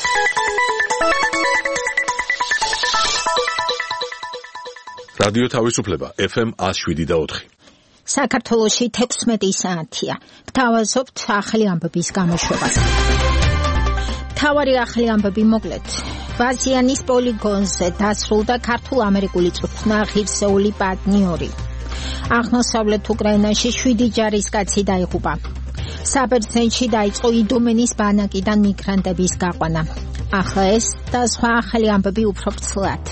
რადიო თავისუფლება FM 107.4. საქართველოში 16 საათია. გთავაზობთ ახალი ამბების გამოშვებას. მთავარი ახალი ამბები მოკლედ. ვაზიანის პოლიგონზე დასრულდა ქართულ-ამერიკული წვრთნა ღირსეული პარტნიორი. აღმოსავლეთ უკრაინაში 7 ჯარისკაცი დაიღუპა. საბერძნეთში დაიწყო იდომენის ბანაკიდან მიგრანტების გაყვანა. ახლა ეს და სხვა ახალი ამბები უფრო ფრთლად.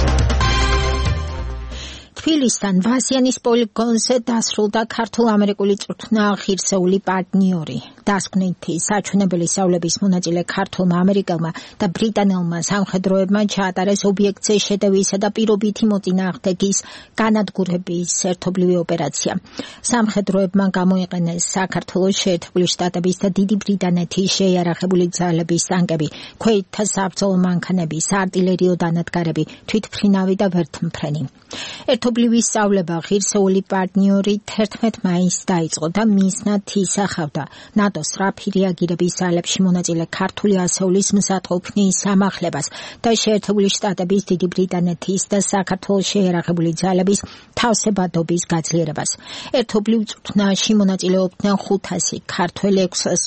თბილისთან ვაზიანის პოლიგონზე დასრულდა ქართულ-ამერიკული წვრთნა ღირსეული პარტნიორი. დასკვნითი საჩვენებელი სწავლების მონაწილე ქართულმა ამერიკელმა და ბრიტანელმა სამხედროებმა ჩაატარეს ობიექტზე შეტევისა და პირობითი მოწინააღმდეგის განადგურების ერთობლივი ოპერაცია. სამხედროებმა გამოიყენეს საქართველოს შეერთებული შტატების და დიდი ბრიტანეთის შეიარაღებული ძალების ტანკები, ქვეითთა საბრძოლო მანქანები, საარტილერიო დანადგარები, თვითმფრინავი და ვერთმფრენი. ერთობლივი სწავლება ღირსეული პარტნიორი 11 მაისს დაიწყო და მიზნად ისახავდა ნატოს სწრაფი რეაგირების ძალებში მონაწილე ქართული ასეულის მზადყოფნის ამახლებას და შეერთებული შტატების, დიდი ბრიტანეთის და საქართველოს შეიარაღებული ძალების თავსებადობის გაძლიერებას. ერთობლივ წვრთნაში მონაწილეობდნენ 500 ქართველი,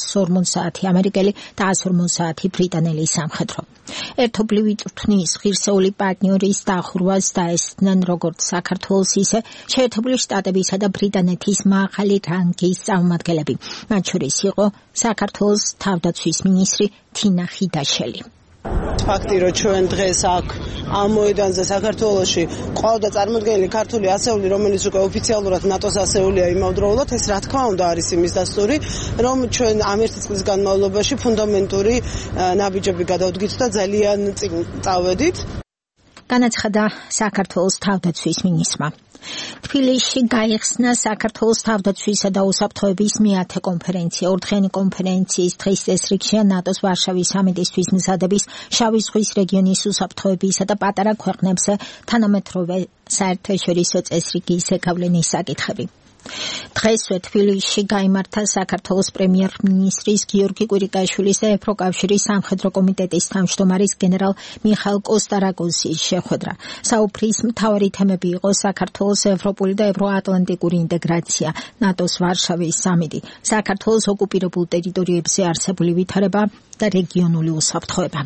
650 ამერიკელი და 150 ბრიტანელი სამხედრო. ერთობლივი წვრთნის ღირსეული პარტნიორის დახურვას დაესწრნენ როგორც საქართველოს, ისე შეერთებული შტატებისა და ბრიტანეთის მაღალი რანგის წარმომადგენლები. მათ შორის იყო საქართველოს თავდაცვის მინისტრი თინა ხიდაშელი. ფაქტი, რომ ჩვენ დღეს აქ ამ მოედანზე საქართველოში ყავდა წარმოდგენილი ქართული ასეული, რომელიც უკვე ოფიციალურად ნატოს ასეულია იმავდროულად, ეს რა თქმა უნდა არის იმის დასტური, რომ ჩვენ ამ ერთი წლის განმავლობაში ფუნდამენტური ნაბიჯები გადავდგით და ძალიან წინ წავედით. განაცხადა საქართველოს თავდაცვის მინისტრმა. თბილისში გაიხსნა საქართველოს თავდაცვისა და უსაფრთხოების მეათე კონფერენცია. ორდღიანი კონფერენციის დღის წესრიგშია ნატოს ვარშავის სამიტისთვის მზადების, შავი ზღვის რეგიონის უსაფრთხოებისა და პატარა ქვეყნებზე თანამედროვე საერთაშორისო წესრიგის ზეგავლენის საკითხები. დღესვე თბილისში გაიმართა საქართველოს პრემიერ-მინისტრის გიორგი კვირიკაშვილის და ევროკავშირის სამხედრო კომიტეტის თავმჯდომარის გენერალ მიხაილ კოსტარაკოსის შეხვედრა. საუფრის მთავარი თემები იყო საქართველოს ევროპული და ევროატლანტიკური ინტეგრაცია, ნატოს ვარშავის სამიტი, საქართველოს ოკუპირებულ ტერიტორიებზე არსებული ვითარება და რეგიონული უსაფრთხოება.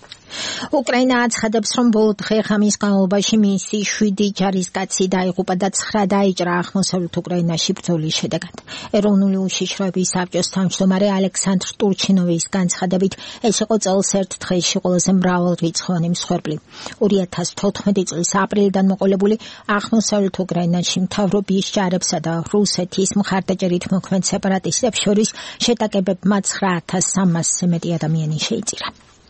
უკრაინა აცხადებს, რომ ბოლო დღე-ღამის განმავლობაში მისი 7 ჯარისკაცი დაიღუპა და 9 დაიჭრა აღმოსავლეთ უკრაინაში ბრძოლის შედეგად. ეროვნული უშიშროების საბჭოს თავმჯდომარე ალექსანდრ ტურჩინოვის განცხადებით, ეს იყო წელს ერთ დღეში ყველაზე მრავალრიცხოვანი მსხვერპლი. 2014 წლის აპრილიდან მოყოლებული აღმოსავლეთ უკრაინაში მთავრობის ჯარებსა და რუსეთის მხარდაჭერით მოქმედ სეპარატისტებს შორის შეტაკებებმა 9300-ზე მეტი ადამიანი შეიწირა.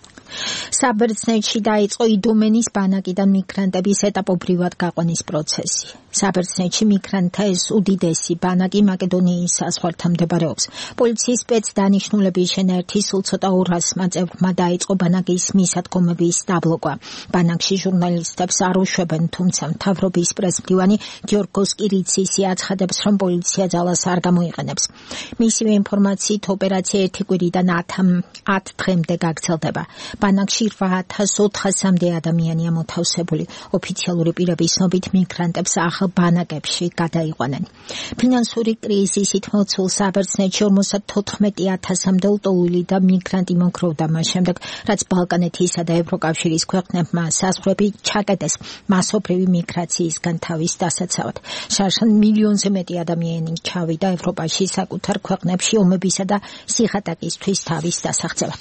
საბერძნეთში დაიწყო იდომენის ბანაკიდან მიგრანტების ეტაპობრივად გაყვანის პროცესი. საბერძნეთში მიგრანტთა ეს უდიდესი ბანაკი მაკედონიის საზღვართან მდებარეობს. პოლიციის სპეცდანიშნულების შენაერთი სულ ცოტა 200 წევრმა დაიწყო ბანაკის მისადგომების დაბლოკვა. ბანაკში ჟურნალისტებს არ უშვებენ, თუმცა მთავრობის პრესმდივანი გიორგოს კირიცისი აცხადებს, რომ პოლიცია ძალას არ გამოიყენებს. მისივე ინფორმაციით ოპერაცია 1 კვირიდან 10 დღემდე გაგრძელდება. ბანაკში 8400-მდე ადამიანია მოთავსებული. ოფიციალური პირების ცნობით მიგრანტებს ახალ ბანაკებში გადაიყვანენ. ფინანსური კრიზისით მოცულ საბერძნეთში 54,000-მდე ლტოლვილი და მიგრანტი მოგროვდა მას შემდეგ, რაც ბალკანეთისა და ევროკავშირის ქვეყნებმა საზღვრები ჩაკეტეს მასობრივი მიგრაციისგან თავის დასაცავად. შარშან მილიონზე მეტი ადამიანი ჩავიდა ევროპაში საკუთარ ქვეყნებში ომებისა და სიხატაკისთვის თავის დასაღწევად.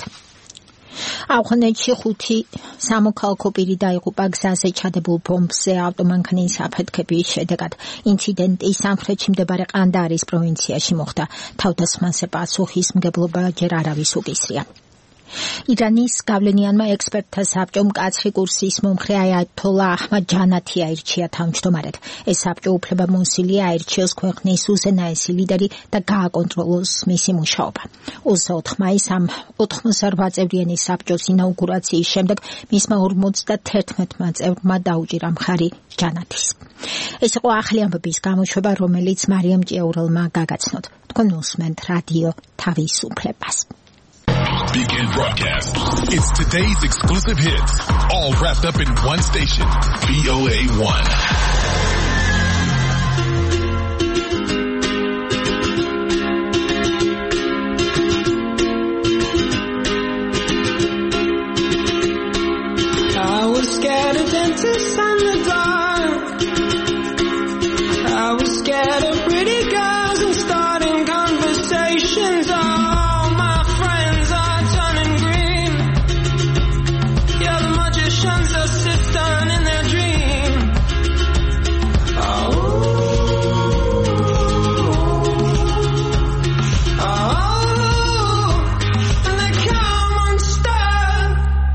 ავღანეთში 5 სამოქალაქო პირი დაიღუპა გზაზე ჩადებულ ბომბზე ავტომანქანის აფეთქების შედეგად. ინციდენტი სამხრეთში მდებარე ყანდაარის პროვინციაში მოხდა. თავდასხმაზე პასუხისმგებლობა ჯერ არავის უკისრია. ირანის გავლენიანმა ექსპერტთა საბჭომ მკაცრი კურსის მომხრე აიათოლა აჰმად-ჯანათი აირჩია თავმჯდომარედ. ეს საბჭო უფლებამოსილია აირჩიოს ქვეყნის უზენაესი ლიდერი და გააკონტროლოს მისი მუშაობა. 28 მაისს ამ 88 წევრიანი საბჭოს ინაუგურაციის შემდეგ მისმა 51 წევრმა დაუჭირა მხარი ჯანათის. ეს იყო ახალი ამბების გამოშვება, რომელიც მარიამ ჭიაურელმა გაგაცნოთ. თქვენ უსმენთ რადიო თავისუფლებას. Weekend broadcast. It's today's exclusive hits, all wrapped up in one station, VOA1. I was scared of dentists and the dark. I was scared of pretty girls and starting conversations. All my friends are turning green. Yeah, the magician's assistant in their dream. Oh, and they come unstuck.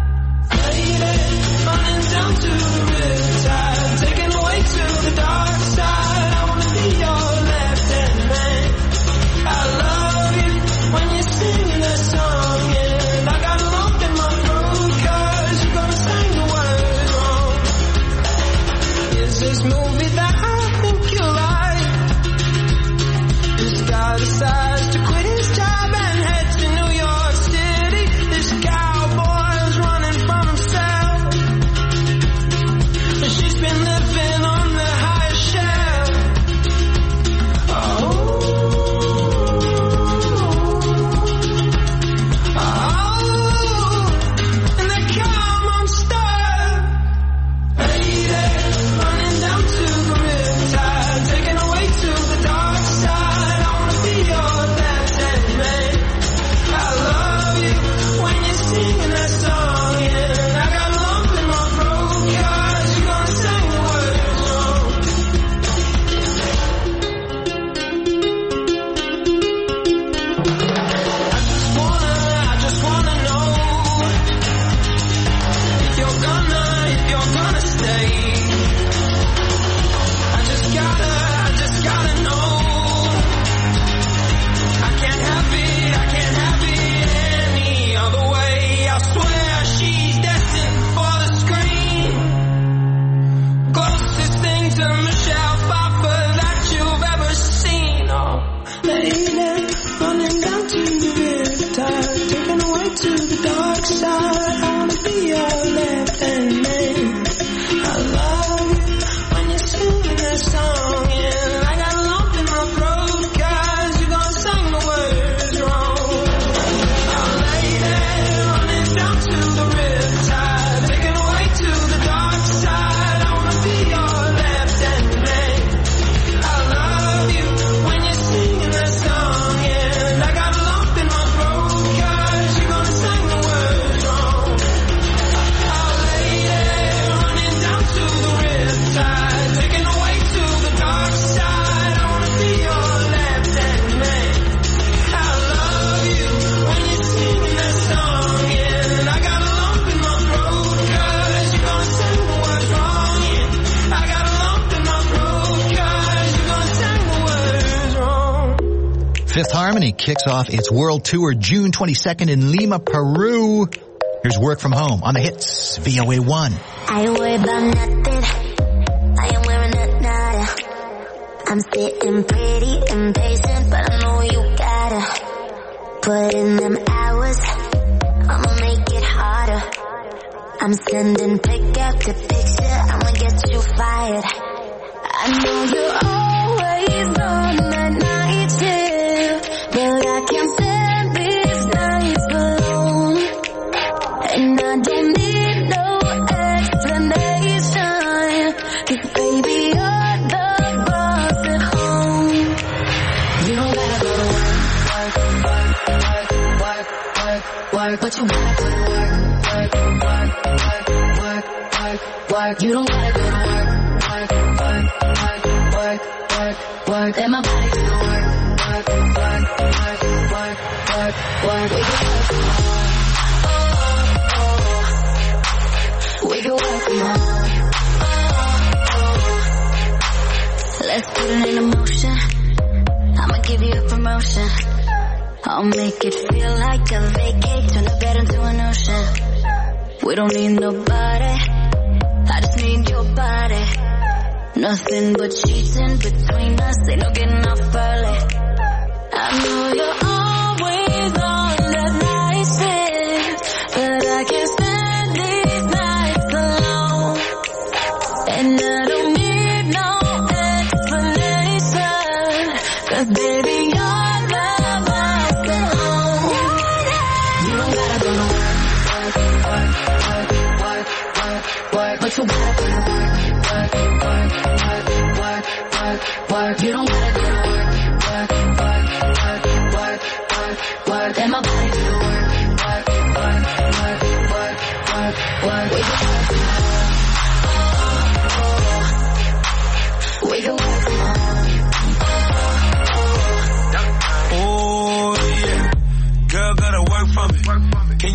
Running down to the riptide, taken away to the dark side. I wanna be your left-hand man. I love you when you're singing that song, and I got a lump in my throat 'cause you're gonna sing the words wrong. Is this movie that I think you like? This guy decides to quit his job and head to New York City. This cowboy's running from himself. She's been living on the highest shelf. Oh, and they come unstuck. Lady, running down to the riptide, taken away to the dark side. I wanna be your left-hand man. I love you when you're singing that song, and I got a lump in my throat 'cause you're gonna sing the words wrong. I just wanna know if you're gonna stay. I just gotta know. I can't have it any other way. I swear she's destined for the screen. Closest thing to Michelle Pfeiffer that you've ever seen. Oh, lady, running down to the riptide, taken away to the dark side. I wanna be your left-hand man. I love you when you're singing that song, and I got a lump in my throat 'cause you're gonna sing the words wrong. Oh, lady, running down to the riptide, taken away to the dark side. I wanna be your left-hand man. I love you when you're singing that song, and I got a lump in my throat 'cause you're gonna sing the words wrong. Oh, lady, running down to the riptide, taken away to the dark side. I wanna be your left-hand man. I love you when you're singing that song, and I got a lump in my throat 'cause you're gonna sing the words wrong. Yeah, I got a lump in my throat 'cause you're gonna sing the words wrong. Fifth Harmony kicks off its world tour June 22nd in Lima, Peru. Here's Work From Home on the hits, VOA1. I ain't worried about nothing. I ain't wearing a nada. I'm sitting pretty impatient, but I know you gotta put in them hours. I'ma make it harder. I'm sending pick after picture. I'ma get you fired. I know you're always on that night shift, but I can't stand these nights alone. And I don't need no explanation, 'cause baby you're the boss at home. You don't gotta go to work, but you gotta go to work. You don't gotta go to work. Let my body do the work. We can work from home. Let's put it in motion. I'ma give you a promotion. I'll make it feel like a vacation. Turn the bed into an ocean. We don't need nobody. I just need your body. Nothing but sheets in between us. Ain't no getting off early. I know you're always on that night shift,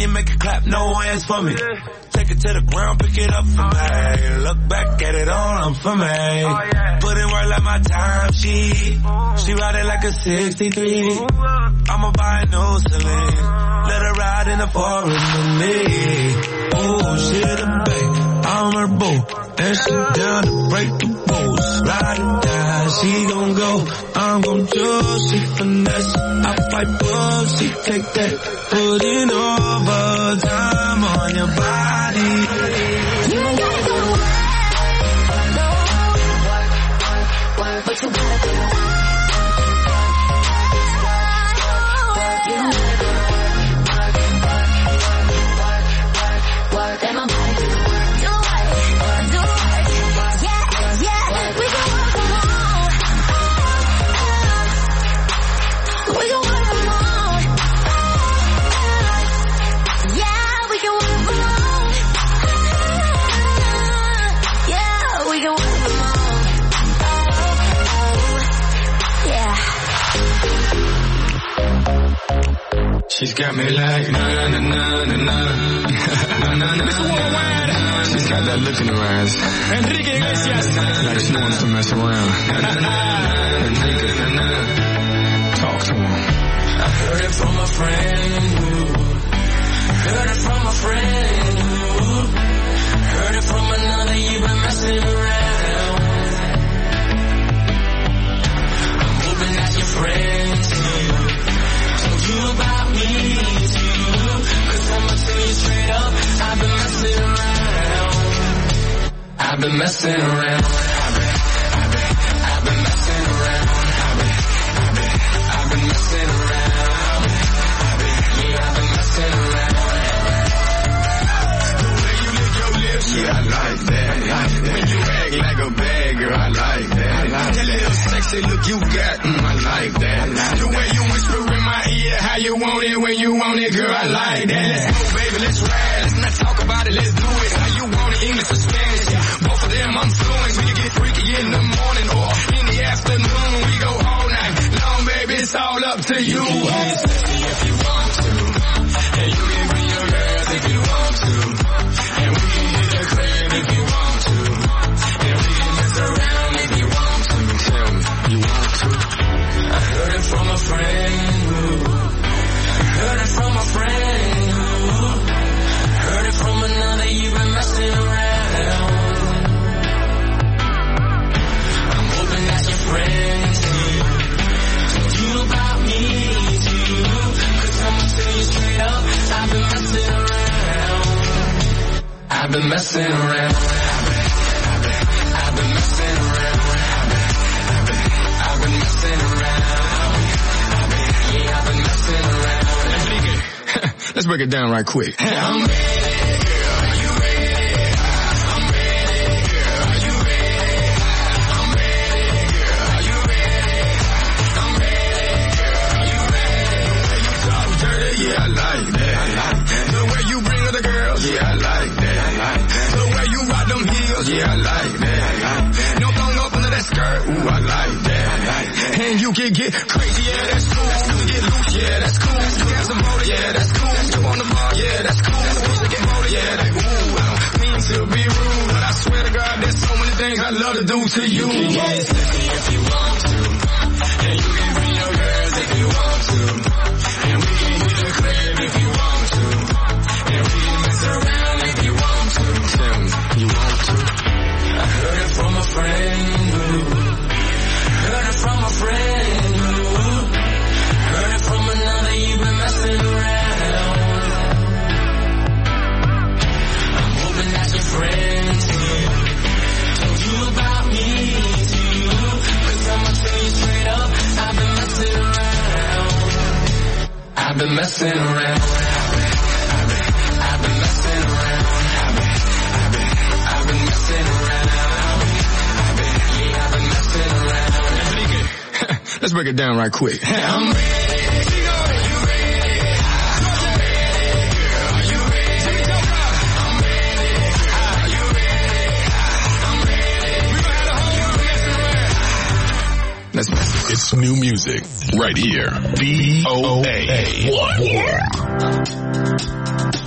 you make it clap, no hands for me. Take it to the ground, pick it up for me. Look back at it all, I'm for me. Put in work like my time sheet. She ride it like a 63. I'ma buy a new Celine. Let her ride in the forest with me. Oh, she the babe, I'm her boo. And she down to break the rules. Ride or die, she gon' go. I'm gon' choose, she finesse. I fight both, she take that. Putting overtime on your body. You ain't gotta go to work, no. But you gotta go to work. You don't gotta go to work, and my body do the work. She's got me like na na na na na na na na. She's got that look in her eyes. Enrique Iglesias, like she wants to mess around. Enrique, talk to him. I heard it from a friend. Heard it from a friend. Heard it from another. You've been messing around. I'm hoping that your friends told you about me too. 'Cause I'ma tell you straight up, I've been messing around. I've been messing around. I've been messing around. I've been messing around. Yeah, I've been messing around. The way you lick your lips, yeah, I like that. When you act like a bad girl, I like that. That little sexy look you got, I like that. The way you whisper in my ear, how you want it when you want it, girl, I like that. Let's go, baby, let's ride. Let's not talk about it, let's do it. How you want it, English or Spanish? Both of them I'm fluent. We can get freaky in the morning or in the afternoon. We go all night long, baby, it's all up to you. You can get sexy if you want to, and you can bring your girls if you want to, and we can hit the crib if you want to, and we can mess around if you want to. Tell me, you want to? I heard it from a friend. Heard it from a friend. Heard it from another. You've been messing around. I'm hoping that your friends told you about me too. 'Cause I'ma tell you straight up, I've been messing around. I've been messing around. I've been messing around. I've been messing around. Yeah, I've been messing around. Let's break it down right quick. I'm ready, girl. Are you ready? I'm ready, girl. Are you ready? I'm ready, girl. Are you ready? I'm ready, girl. Are you ready? The way you talk dirty, yeah, I like that. The way you bring other girls, yeah, I like that. The way you rock them heels, yeah, I like that. No thong up under that skirt, ooh, I like that. And you can get crazy, yeah, that's cool. Get loose, yeah, that's cool. You got some motor, yeah, that's cool. Jump on the bar, yeah, that's cool. That's a piece of get motor, yeah, that ooh. I don't mean to be rude, but I swear to God, there's so many things I love to do to you. You can get sexy if you want to, and you can bring your girls if you want to, and we can hit the crib if you want to, and we can mess around if you want to. Tell me, you want to? I heard it from a friend. Heard it from a friend. Heard it from another. You've been messing around. I'm hoping that your friends told you about me too. 'Cause I'ma tell you straight up, I've been messing around. I've been messing around. I've been messing around. I've been messing around. Yeah, I've been messing around. Let's break it down right quick. I'm ready. You ready? I'm ready, girl. Are you ready? I'm ready. Are you ready? I'm ready. We gon' have the whole mess around. It's new music right here. VOA 1.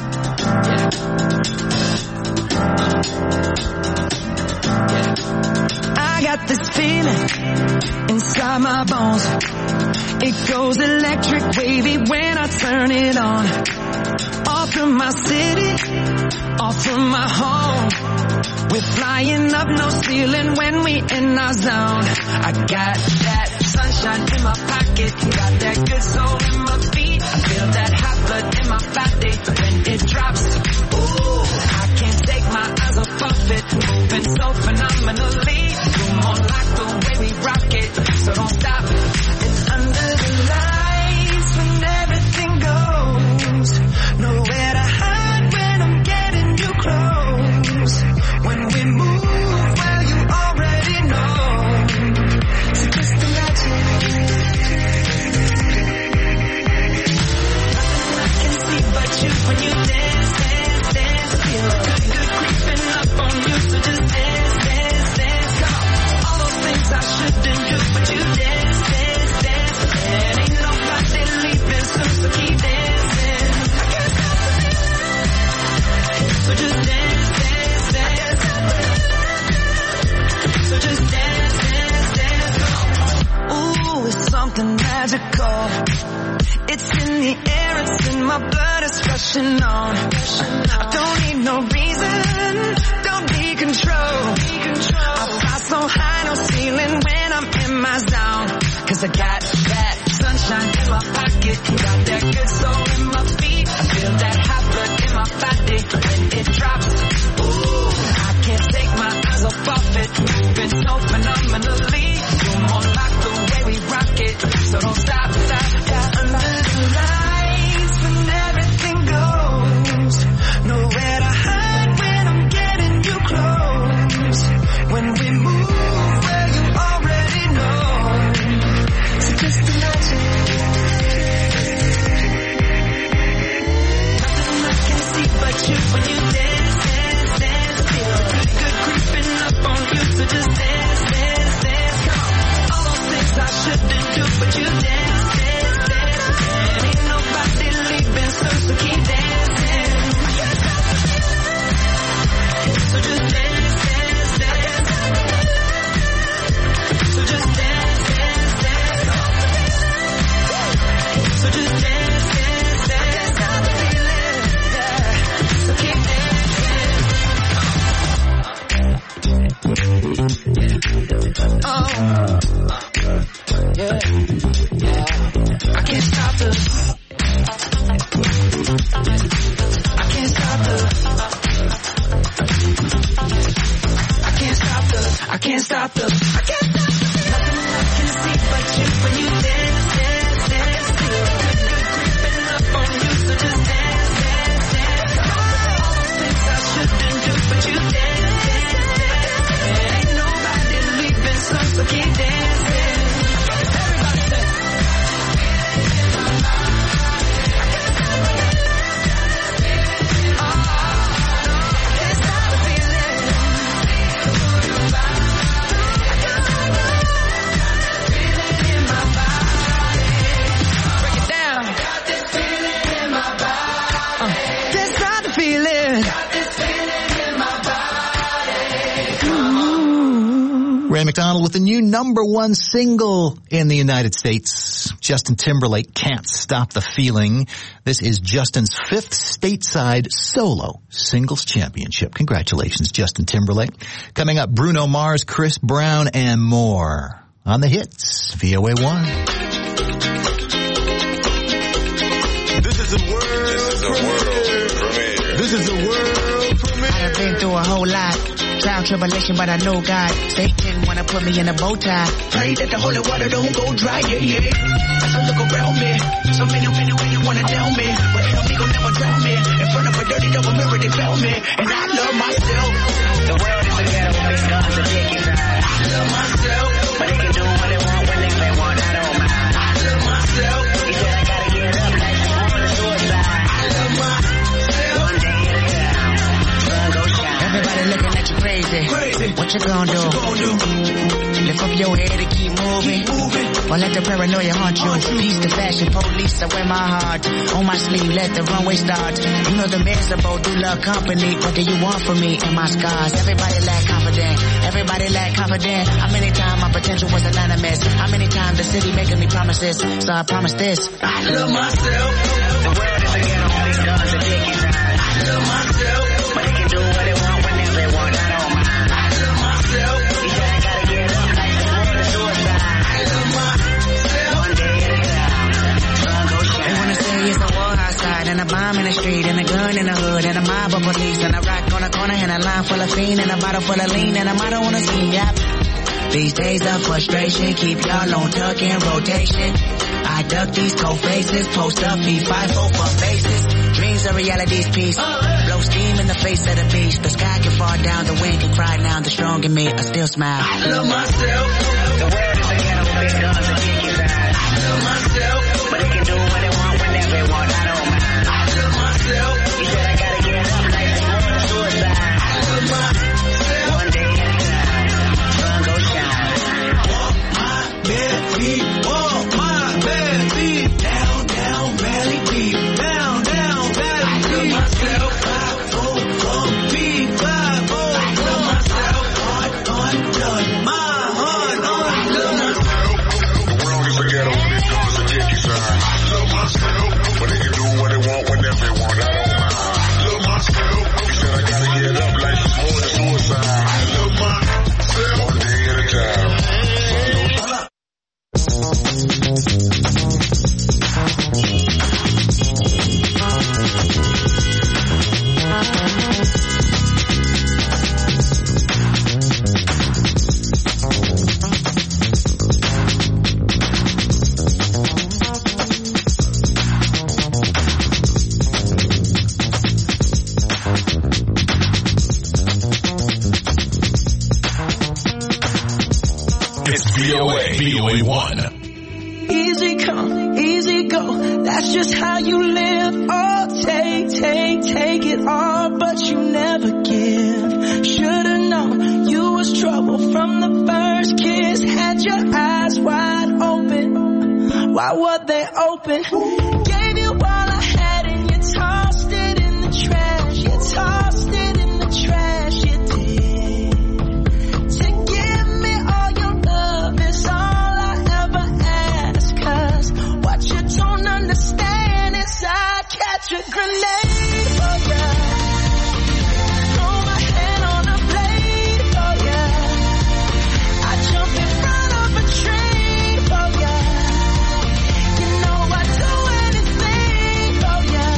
my bones. It goes electric wavy when I turn it on. All through my city, all through my home. We're flying up, no ceiling when we in our zone. I got that sunshine in my pocket, got that good soul in my feet. I feel that hot blood in my body when it drops. Ooh, I can't take my eyes off it, moving so phenomenally. You're more like the way we rock it, so don't stop. It's under the lights when everything goes. Nowhere to hide when I'm getting you close. When we move, well, you already know. So just imagine. Nothing I can see but you when you dance, dance, dance. Feel good creeping up on you, so just dance, dance, dance. Come on. All those things I shouldn't do, but you dance, dance, dance. And ain't nobody leaving soon, so keep dancing. I can't stop it. So just dance, dance, dance. So just dance, dance, dance. Ooh, it's something magical. It's in the air, it's in my blood, it's rushing on. I don't need no reason, don't need control. I fly so high, no ceiling when I'm in my zone. Cause I got that sunshine in my pocket, got that good soul in my feet. I feel that hot blood in my body when it drops. Ooh, I can't take my eyes off it, moving so phenomenally. You're more like the way we rock it, so don't stop, stop, stop. Under the lights when everything goes. Nowhere to hide when I'm getting you close. When we move, well, you already know. So just imagine. Nothing I can see but you when you dance, dance, dance. Feel good creeping up on you, so just dance, dance, dance. Come on. All those things I shouldn't do, but you dance, dance, dance. And ain't nobody leaving soon, so keep dancing. So just dance, dance, dance. So just dance, dance, dance. So just dance, dance, dance. So keep dancing. Oh, yeah, yeah. I can't stop this. I can't stop this. I can't stop this. I can't stop this. I can't stop this. Nothing I can see but you when you dance, dance, dance. Feel good creeping up on you, so just dance, dance, dance. All those things I shouldn't do, but you dance, dance, dance. And ain't nobody leaving soon, so keep dancing. Everybody dance. Ray McDonald with the new #1 single in the United States. Justin Timberlake, Can't Stop the Feeling. This is Justin's 5th stateside solo singles championship. Congratulations, Justin Timberlake. Coming up, Bruno Mars, Chris Brown, and more on the hits, VOA1. This is a world premiere. This is a world premiere. I've been through a whole lot. Trial, tribulation, but I know God. Satan wanna put me in a bow tie. Pray that the holy water don't go dry, yeah, yeah. As I look around me, so many wanna down me, but enemy gon' never drown me. In front of a dirty double mirror, they found me, and I love myself. The world is a ghetto, big guns and dick inside. I love myself, but they can do what they want when they want. I don't mind. I love myself. He said I gotta get up, like I'm on the suicide. I love myself. One day at a time, sun go shine. Everybody looking at your face. crazy. What you gonna do? Lift up your head and keep moving. Or let the paranoia haunt you. Peace to fashion, police, I wear my heart on my sleeve, let the runway start. You know the miserable do love company. What do you want from me and my scars? Everybody lack confidence. Everybody lack confidence. How many times my potential was anonymous? How many times the city making me promises? So I promise this. I love myself. The world is a ghetto, all these guns are dicky signs. I love myself. But they can do what they want whenever they want. I don't mind. I love myself. He said I gotta get up like the world is suicide. I love myself. One day at a time. Sun goes shine. They wanna say it's a war outside and a bomb in the street and a gun in the hood and a mob of police and a rock on the corner and a line full of fiend and a bottle full of lean and a motto on the scene. Yep. These days of frustration keep y'all on tuck in rotation. I duck these cold faces, post up, be 5-4 for faces. Dreams are reality's piece. Blow steam in the face of the beast. The sky can fall down, the wind can cry now. The strong in me, I still smile. I love myself. The world is a ghetto, big guns and dicky signs. I love myself. But they can do what they want whenever they want. I don't mind. I love myself. He said I gotta get up like the world is suicide. I love myself. One day at a time. Sun goes shine. Walk my bare feet. Walk my bare feet. Down, down, rally deep. Down, down, rally deep. I love myself. 5-0 from me. 5-0. I love myself. Heart undone. My heart undone. I love myself. The world is a ghetto, big guns and dicky signs. I love myself. But they can do what they want whenever they want. I don't mind. I love myself. He said I gotta get up like it's more than suicide. I love myself. One day at a time. VOA1. Easy come, easy go. That's just how you live. Oh, take it all, but you never give. Should've known you was trouble from the first kiss. Had your eyes wide open. Why were they open? Gave you all I had and you tossed it in the trash. You tossed it in the trash. You did. To give me all your love is all I ever ask. 'Cause what you don't understand is I catch a grenade for ya. Throw my hand on a blade for ya. I jump in front of a train for ya. You know I'd do anything for ya.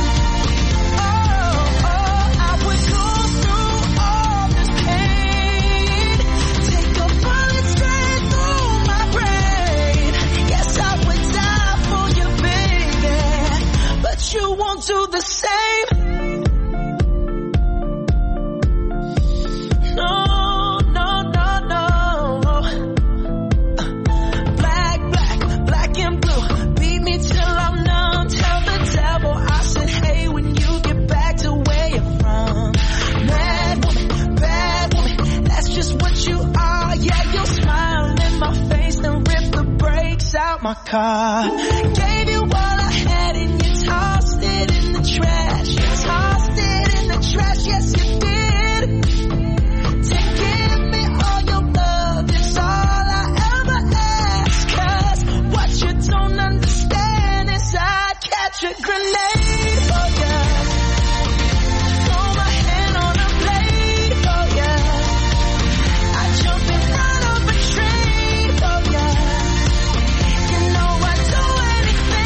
Oh, I would go through all this pain. Take a bullet straight through my brain. Yes, I would die for you, baby. But you won't do the same. No. Black and blue. Beat me till I'm numb. Tell the devil I said, hey, when you get back to where you're from. Bad woman, that's just what you are. Yeah, you'll smile in my face and rip the brakes out my car. Gave you all I had and you tossed it in the trash. You tossed it in the trash, yes you did. To give me all your love is all I ever ask. 'Cause what you don't understand is I'd catch a grenade for ya. Throw my hand on a blade for ya. I jump in front of a train for ya. You know I'd do anything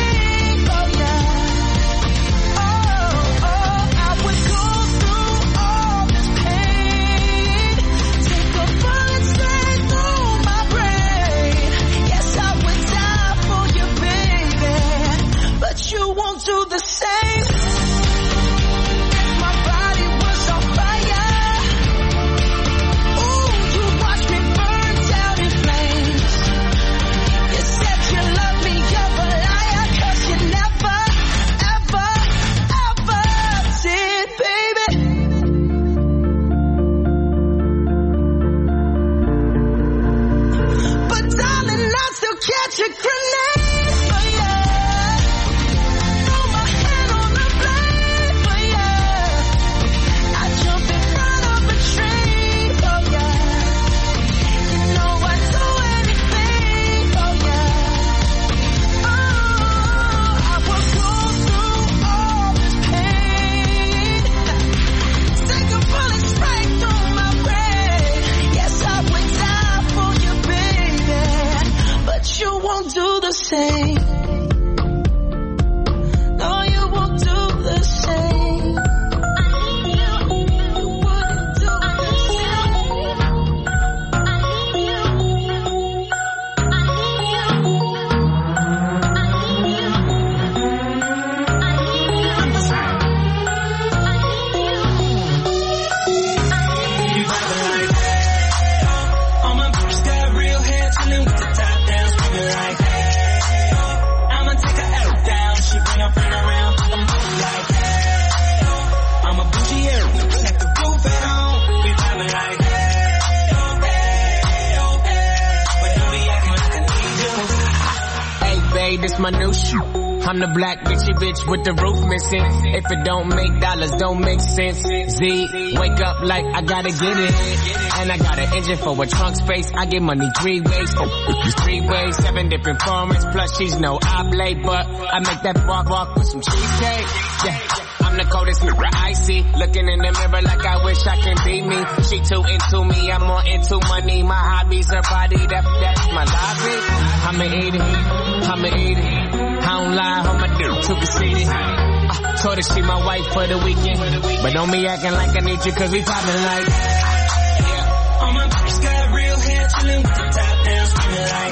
It's my new shoe. I'm the black bitchy bitch with the roof missing. If it don't make dollars, don't make sense. Z, wake up like I gotta get it. And I got an engine for a trunk space. I get money 3 ways. 3 ways, 7 different formats. Plus she's no oblate, but I make that walk with some cheesecake. Yeah. I'm the coldest nigga I see. Looking in the mirror like I wish I can be me. She too into me, I'm more into money. My hobbies, her body, that's my lobby. I'ma eat it, I'ma eat it. I don't lie, hold my dick, too conceited. Told her she my wife for the weekend. But don't be acting like I need you cause we poppin' like. Yeah. All my bitches got real hair, chillin' with the top down, screamin' like.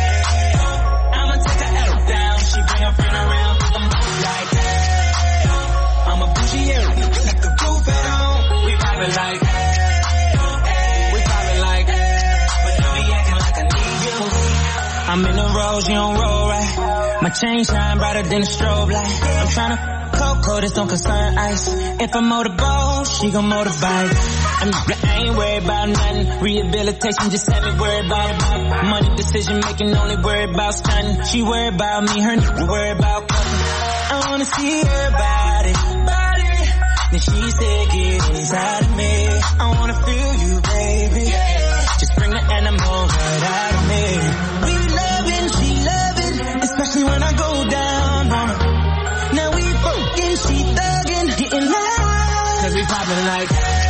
I'ma take her out down, she bring her friend around, I'm like. I'm a bougie area, like the roof at home. We poppin' like, we poppin' like, but don't be acting like I need you. I'm in the rose, you don't roll right. My chain shine brighter than a strobe light. I'm tryna cocoa, this don't concern ice. If I motorboat, she gon' motorbike. I ain't worried about nothing. Rehabilitation just had me worried about money decision making, only worried about stunning. She worried about me, her nigga worried about cutting. I wanna see her body. Then she said, get inside of me. I wanna feel you, baby. Just bring the animal right out of me. We loving, she loving, especially when I go down on her. Now we fucking, she thugging, getting loud. Cause we poppin' like.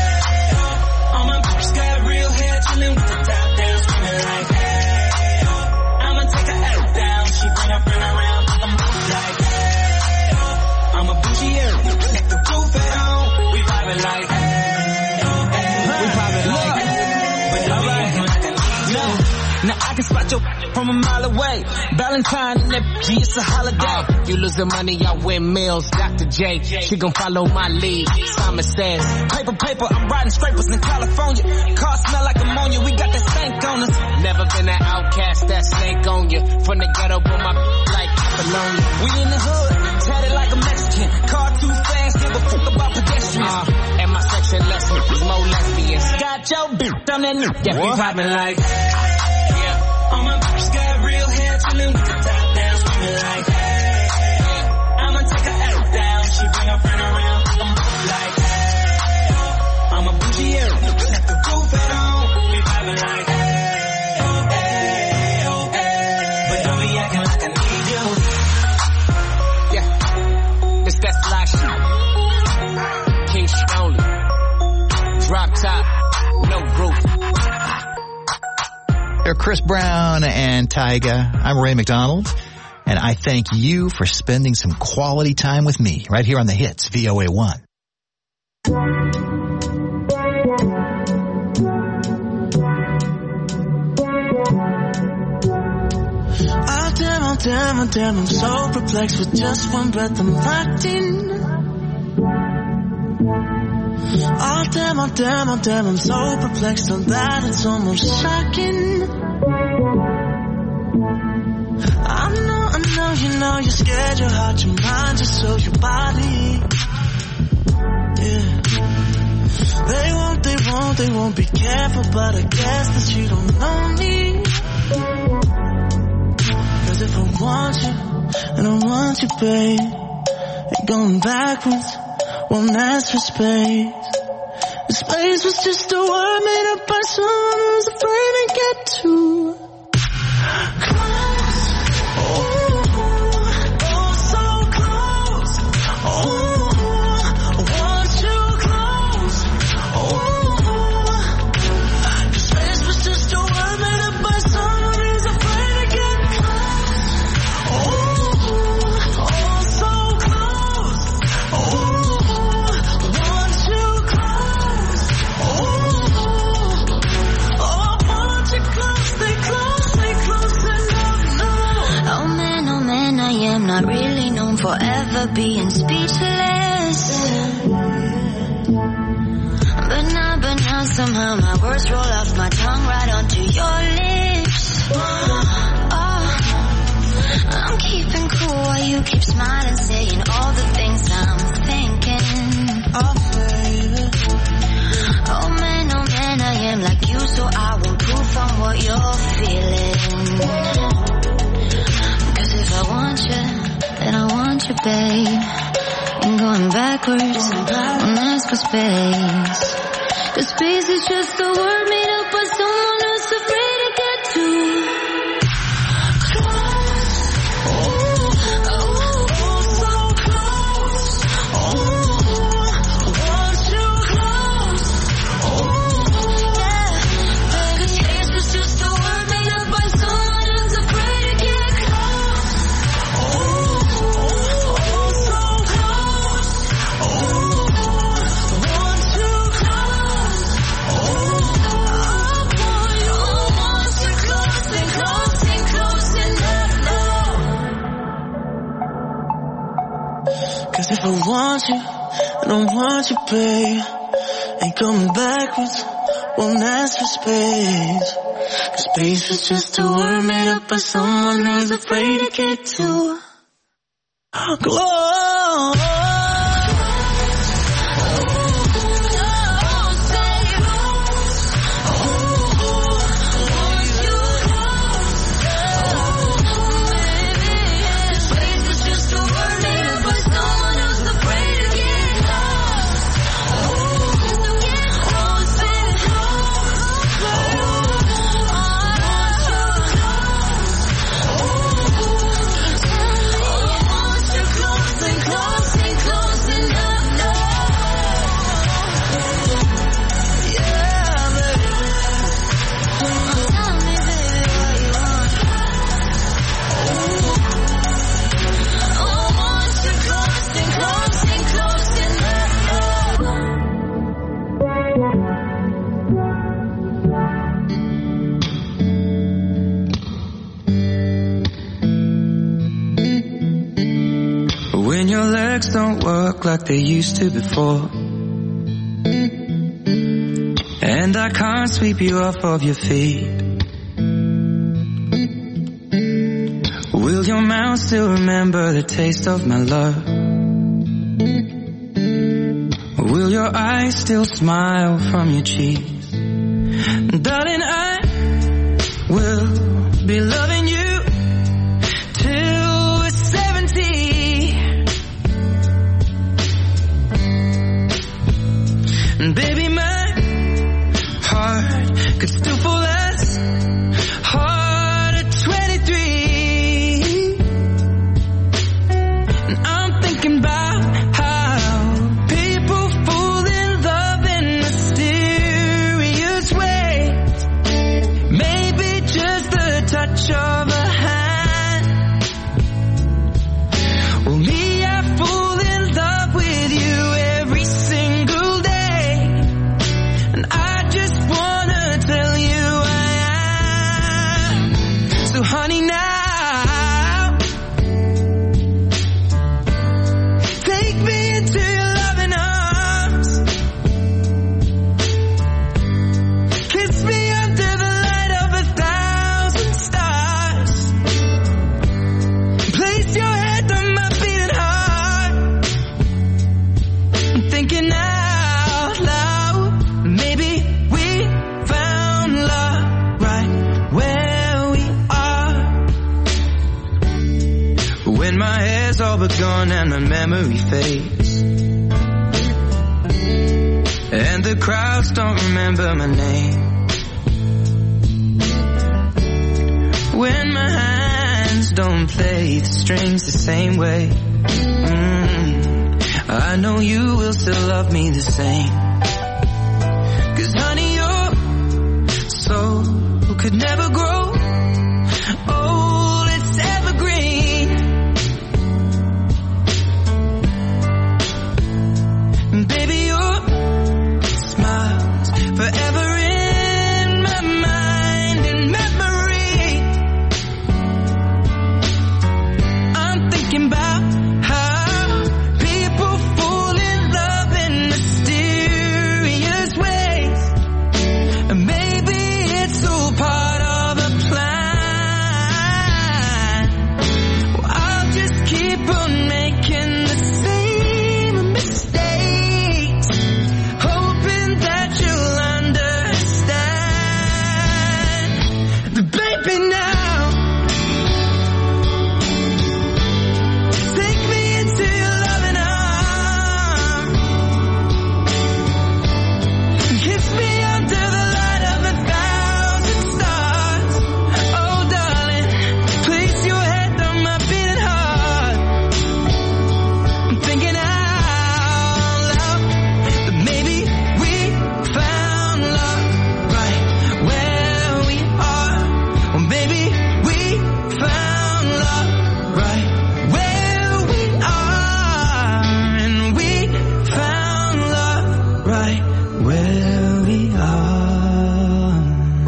All my bitches got real hair, chillin' with the top down, screamin' like. I'ma take her out down, she bring her friend around, I'm like. I'm a bougie area, like the roof at home. We poppin' like, we poppin' like, but don't be acting like I need you. Now I can spot your from a mile away. Valentine and that G, it's a holiday. You losing money, I win meals. Dr. J, she gon' follow my lead. Simon says, Paper, I'm riding scrapers in California. Car smell like ammonia, we got that stank on us. never been an outcast, that snake on you. From the ghetto, with my like Apollonia. We in the hood, tatted like a Mexican. Car too fast, give a fuck about pedestrians. And my section lesson is more lesbians. Got your bitch on that new. Yeah, we poppin' like. All my bitches got real hair, chillin' with the top down, screamin' like. I'ma take her out down, she bring her friend around, I'm like. I'm a bougie area, like the roof at home, we vibin' like. But don't be acting like I need you. Yeah, it's that fly shit. King Stone, drop top, no roof. They're Chris Brown and Tyga. I'm Ray McDonald, and I thank you for spending some quality time with me right here on the hits, VOA1. Oh damn, I'm so perplexed with just one breath I'm locked in. Oh damn, I'm so perplexed on that it's almost shocking. I know, you're scared, your heart, your mind, just so your body. Yeah. They won't be careful, but I guess that you don't know me. Cause if I want you, and I want you, babe, ain't going backwards, won't ask for space. The space was just a word made up by someone who's afraid to get too close. Oh, so close. Oh, I want you close. Oh, the space was just a word made up by someone who's afraid to get close. Oh, so close. Oh, I want you close. Oh, I want you close. Stay close enough. Oh man, I am not really known for ever being speechless. But now somehow my words roll off my tongue right onto your lips. Oh, I'm keeping cool while you keep smiling, saying all the things I'm thinking. Oh, baby. Oh man, I am like you, so I won't proof on what you're feeling. Cause if I want going backwards, won't ask for space. 'Cause space is just a word made up by someone who's afraid to get too close. Oh, so close. Want you close. Yeah. 'Cause space is just a word made up by someone who's afraid to get close. So close. Want you close. Cause if I want you, I don't want you, babe. Ain't coming backwards, won't ask for space. 'Cause space is just a word made up by someone who's afraid to get too close. When your legs don't work like they used to before, and I can't sweep you off of your feet, will your mouth still remember the taste of my love? Will your eyes still smile from your cheeks? Darling, I will be loving you till we're 70. And baby, my heart could still fall as hard at 23. And I'm thinking about how people fall in love in mysterious ways. Maybe just the touch of a hand. Well, me, I fall in love with you every single day. And I just wanna tell you I am. So honey, now take me into your loving arms. Kiss me under the light of 1,000 stars. Place your head on my beating heart. I'm thinking out loud, maybe we found love right where we are. When my hair's all but gone and my memory fades, and the crowds don't remember my name, when my hands don't play the strings the same way, I know you will still love me the same. 'Cause honey, your soul could never grow old, it's evergreen. And baby, your smile's forever in my mind and memory. I'm thinking about how people fall in love in mysterious ways. And maybe it's all part of a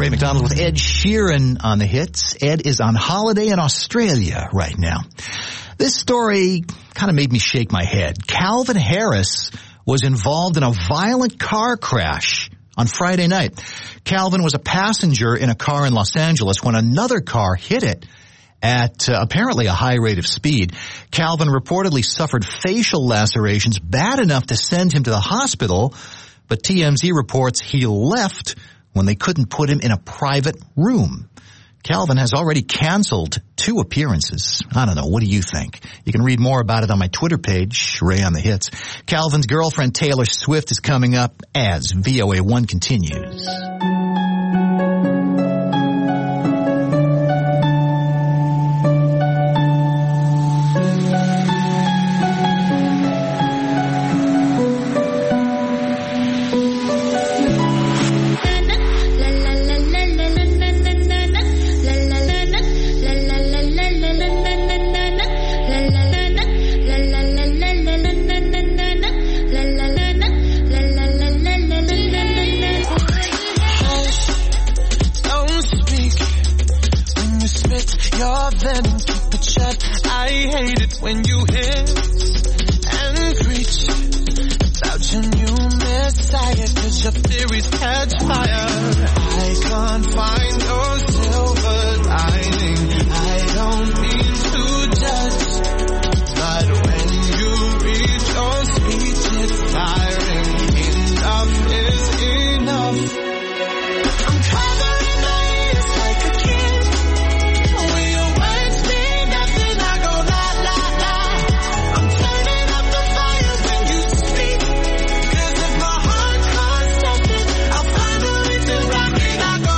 Ray McDonald with Ed Sheeran on the hits. Ed is on holiday in Australia right now. This story kind of made me shake my head. Calvin Harris was involved in a violent car crash on Friday night. Calvin was a passenger in a car in Los Angeles when another car hit it at apparently a high rate of speed. Calvin reportedly suffered facial lacerations bad enough to send him to the hospital, but TMZ reports he left when they couldn't put him in a private room. Calvin has already canceled 2 appearances. I don't know. What do you think? You can read more about it on my Twitter page, Ray on the Hits. Calvin's girlfriend Taylor Swift is coming up as VOA1 continues. When you hiss and preach about your new messiah, 'cause your theories catch fire. I can't find your silver lining. I don't mean to judge, but when you read your speech, it's tiring. Enough is enough. I'm covering my ears like a kid. When your words mean nothing, I go la la la. I'm turning up the fire when you speak. 'Cause if my heart can't stop it, I'll find a reason rock it. I go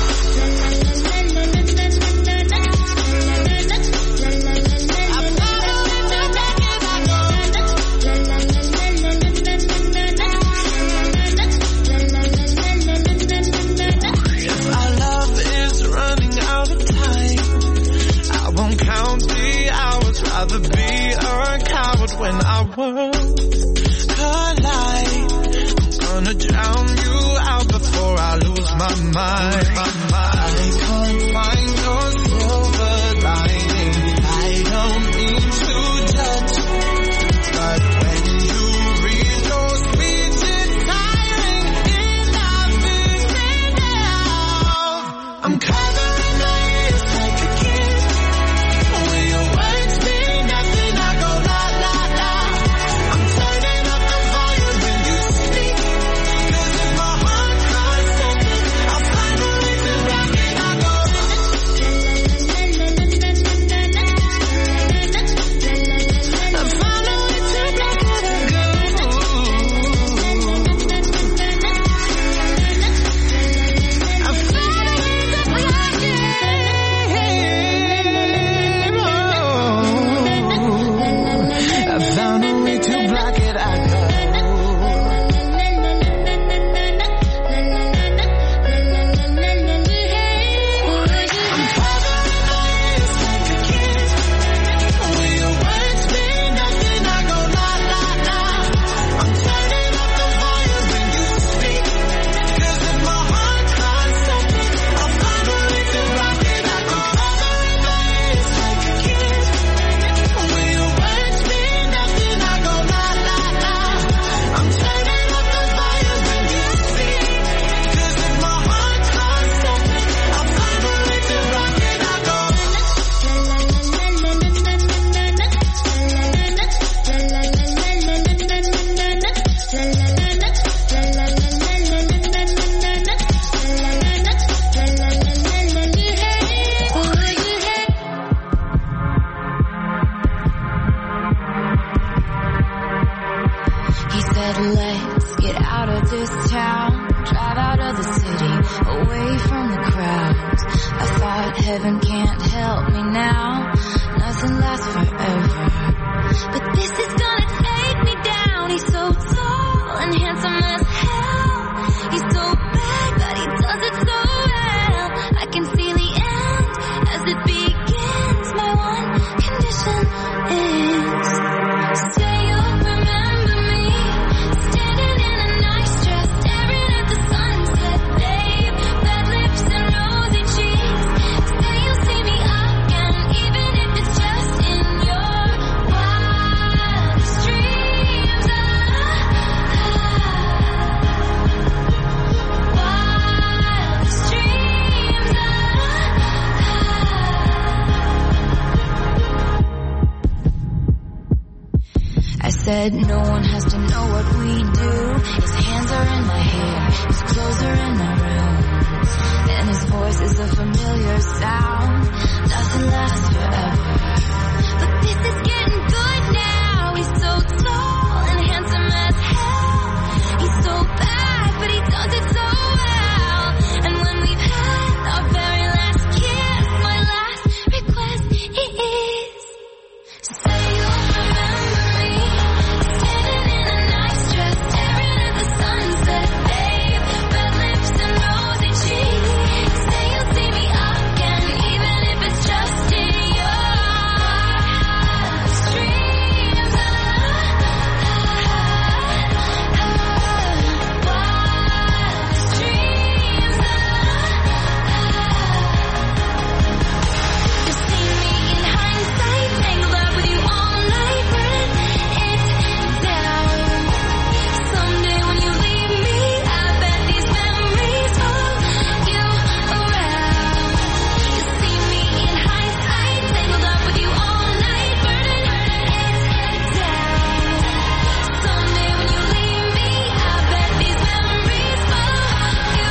if our love is running out of time, I won't count the hours. Rather be a coward when our worlds collide. I'm gonna drown you out before I lose my mind. I can't find your silver lining. I don't mean to judge, but when you read your speech, it's tiring. Enough is enough. I'm covering my ears like a kid. When your words mean nothing, I go la la la. I'm turning up the volume when you speak. 'Cause if my heart can't stop it, I'll find a reason rock it. I go I found a way to block it. I go I found a way to block it. I found a way to block it. I go. I'm covering my ears like a kid. When your words mean nothing, I go la la la. I'm turning up the volume when you speak. 'Cause if my heart can't stop it, I'll find a way to rock it. I go covering my ears like a kid. When your words mean nothing, I go la la la. I'm turning up the volume when you speak. 'Cause if my heart can't stop it, I'll find a way to rock it. I go. He said, let's get out of this town, drive out of the city, away from the crowds. I thought heaven can't help me now, nothing lasts forever. But this is gonna take me down. He's so tall and handsome as hell. He's so bad, but he does it so well. I can feel the end as it begins. My one condition is say you'll remember me, standing in a nice dress, staring at the sunset, babe. Bad lips said no one has to know what we do. His hands are in my hair, his clothes are in my room, and his voice is a familiar sound. Nothing lasts forever, but this is getting good now. He's so tall and handsome as hell. He's so bad, but he does it so well. And when we've had our very last kiss, my last request is, say you'll remember me, standing in a nice dress, staring at the sunset, babe, red lips and rosy cheeks. Say you'll see me again, even if it's just in your dreams. You've seen me in hindsight, tangled up with you all night, written it down. Someday when you leave me, I bet these memories follow you around. You've seen me in hindsight, tangled up with you all night, written it down. Someday when you leave me, I bet these memories follow you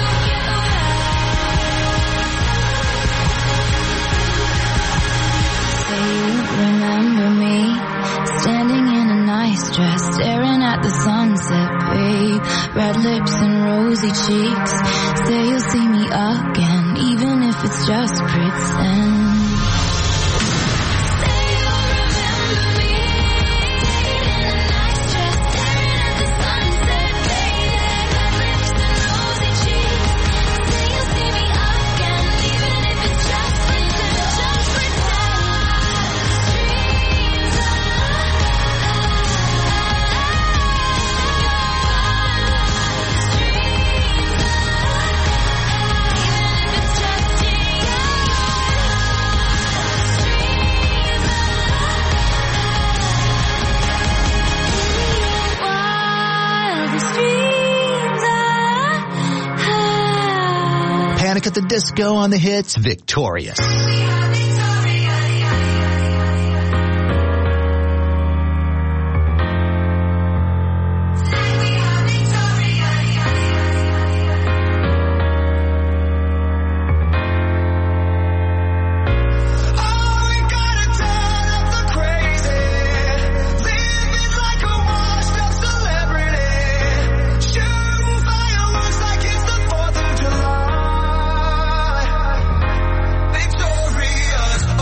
around. Say you remember me, standing in a nice dress, staring at the sunset, babe, red lips and rosy cheeks. Say you'll see me again, even if it's just pretend. Say you'll remember me, in a nice dress, staring at the sunset, babe, red lips and rosy cheeks. Say you'll see me again, even if it's just pretend, just pretend. Panic at the Disco on the hits, Victorious. Victorious.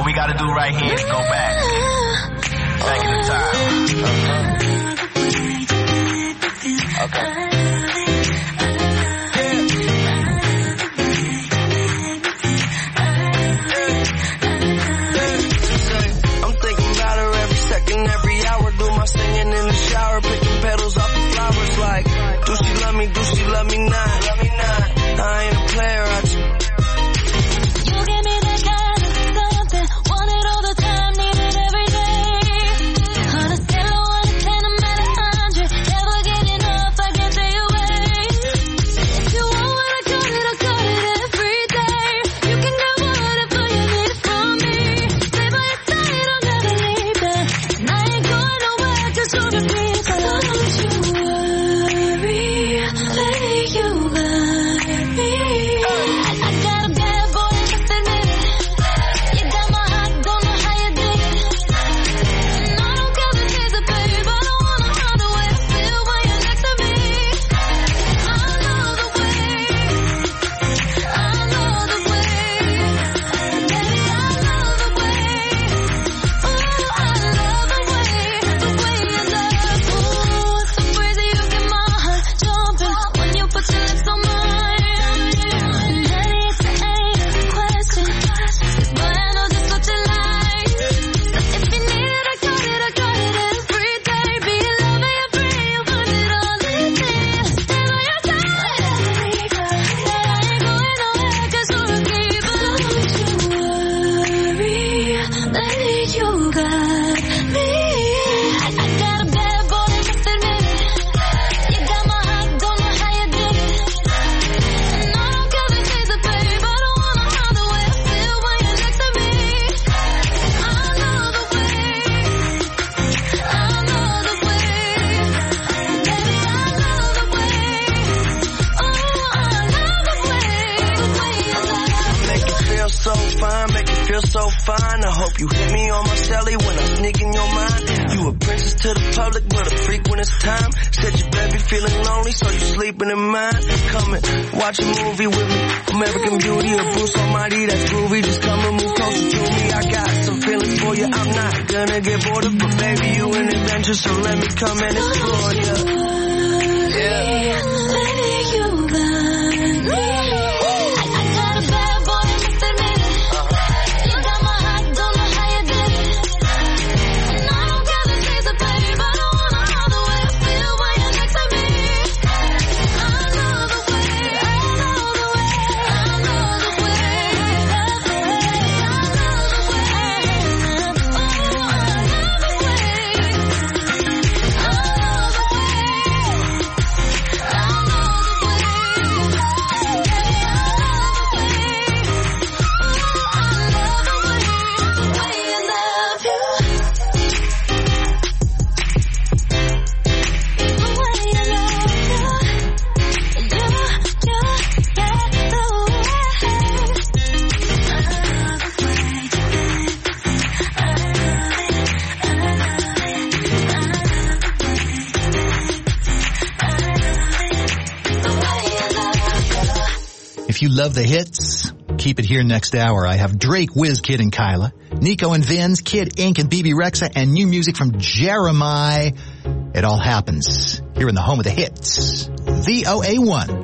we gotta do right here is go back. Back in the time. Okay. I'm thinking about her every second, every hour. Do my singing in the shower, picking petals off the flowers. Like, do she love me? Do she love me not? I ain't a player, I just. You give me that kind of something, want it all the time, need it every day. On a scale of 1 to 10, I'm at 100. Never get enough, I can't stay away. If you want what I got it every day. You can get whatever you need from me. Stay by your side, I'll never leave that. And I ain't going nowhere, just on the beat. So don't you worry, lady, you got me. I got a bad boy, just admit it. You got my heart, don't know how you did it. And I don't care if it's a babe, I don't wanna hide the way I feel when you're next to me. I love the way, I love the way, baby, I love the way. Ooh, I love the way you love. Ooh, it's so crazy, you get my heart jumping when you put your lips on mine. And honey, it's an ain't a question, 'cause boy, I know just what you like. So if you need it, I got it every day. Be your lover, your friend, you put it all in there. Stay by your side, but I ain't going nowhere, 'cause you're a keeper. Don't you worry, lady, you got me. I got a bad boy, just admit it. You got my heart, don't know how you did it. And I don't care if it's a babe, I don't wanna hide the way I feel when you're next to me. I love the way, I love the way, baby, I love the way. Oh, I love the way you love. Make it feel so fine, make it feel so fine. I hope you hit me on my celly when I sneak in your mind. You a princess to the public, but a freak when it's time. Said you baby feeling lonely, so you sleeping in mine. Come and watch a movie with me. American Beauty or Bruce Almighty, that's groovy. Just come and move closer to me. I got some feelings for you, I'm not gonna get bored of, but baby you an adventure, so let me come and explore you. Yeah. Lady, you got me. I got a bad boy, just admit it. You got my heart, don't know how you did it. And I don't care if it's a babe, I don't wanna hide the way I feel when you're next to me. I love the way, I love the way, I love the way, love the way, I love the way. Oh, I love the way, I love the way, I If you love the hits, keep it here next hour. I have Drake, WizKid, and Kyla, Nico and Vinz, Kid Ink and BB Rexa, and new music from Jeremiah. It all happens here in the home of the hits, VOA1.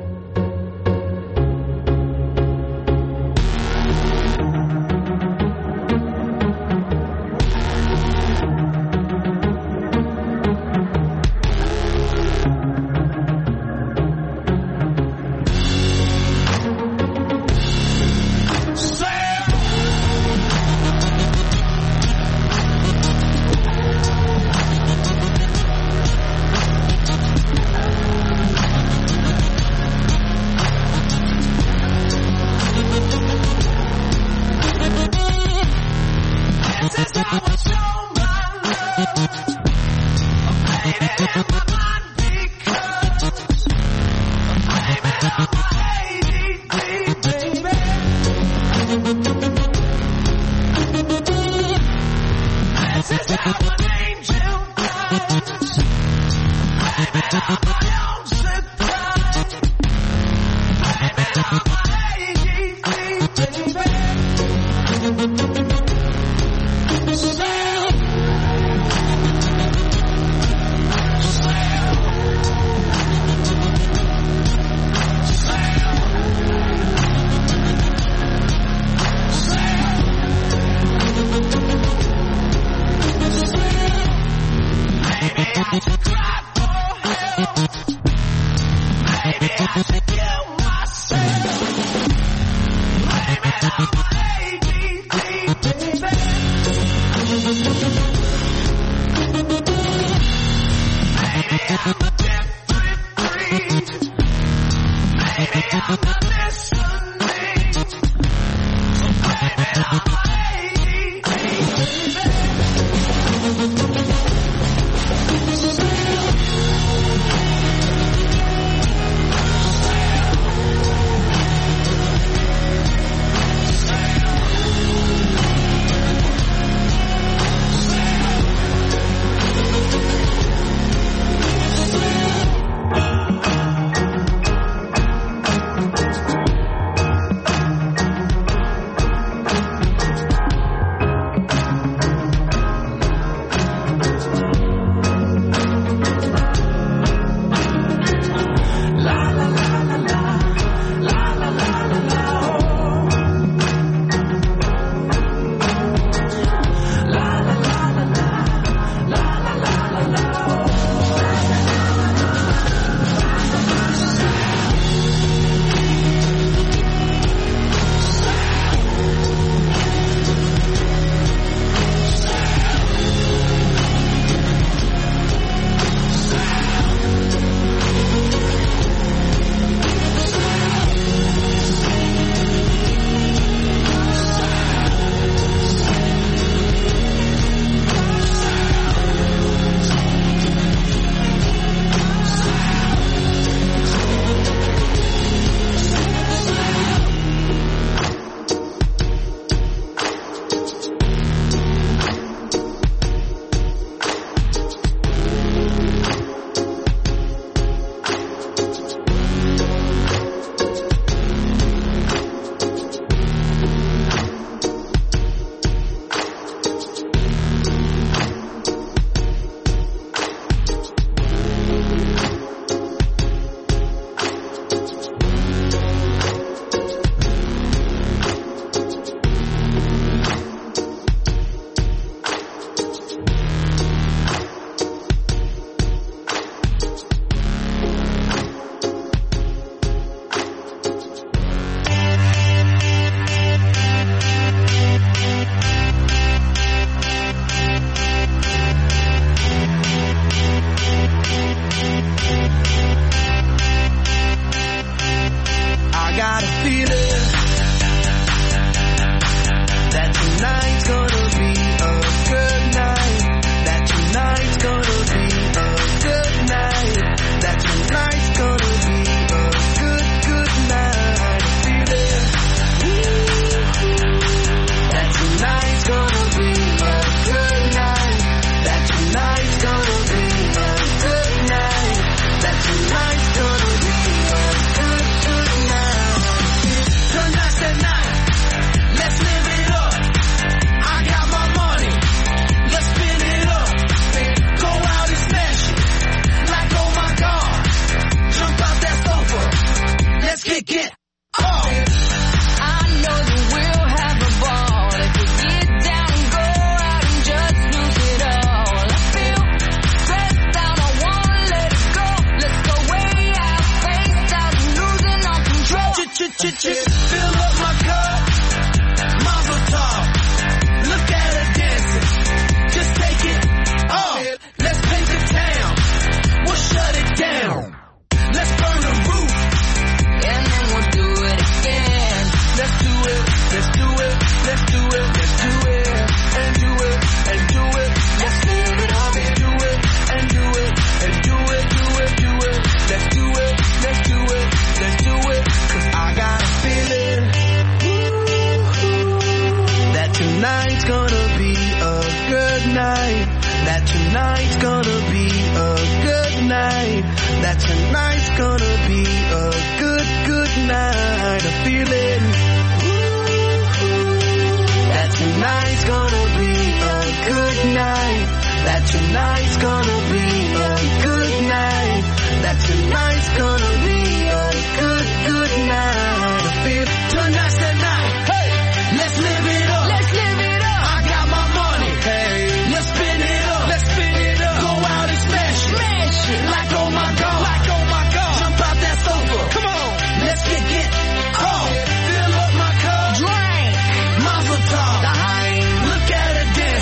Let's spin it up. Go out and smash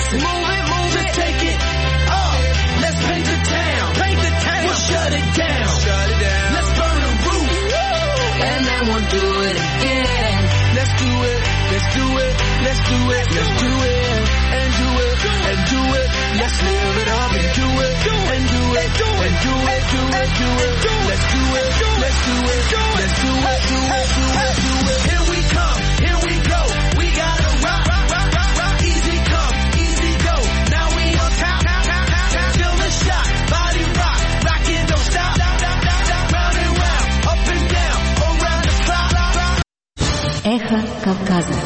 listen. Move it, take it up. Let's paint the town. We'll shut it down. Let's burn the roof. And then we'll do it again. Let's do it. Let's do it. Let's do it. Let's do it. And do it. And do it. Let's live it up and do it. And do it. And do it. Do it. Do it. Let's do it. Let's do it. Let's do it. Do it. Do it. Do it. Here we come. Here we go. We gotta rock. Easy come. Easy go. Now we on top. Till the shot. Body rock. Rockin', don't stop. Round and round. Up and down. Around the clock. Эхо Кавказа.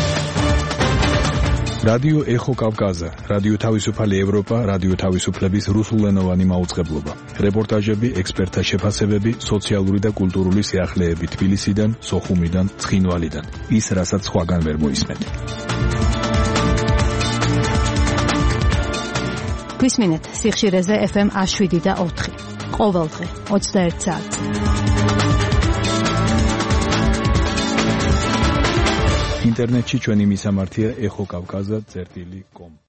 რადიო ეხო კავკაზა, რადიო თავისუფალი ევროპა, რადიო თავისუფლების რუსულენოვანი მაუწყებლობა. რეპორტაჟები, ექსპერტთა შეფასებები, სოციალური და კულტურული სიახლეები თბილისიდან, სოხუმიდან, ცხინვალიდან. ის, რასაც სხვაგან ვერ მოისმენთ. გვისმინეთ სიხშირეზე FM 107 და 4. ყოველდღე 21 საათს. ინტერნეტში ჩვენი მისამართია ეხო კავკაზა.com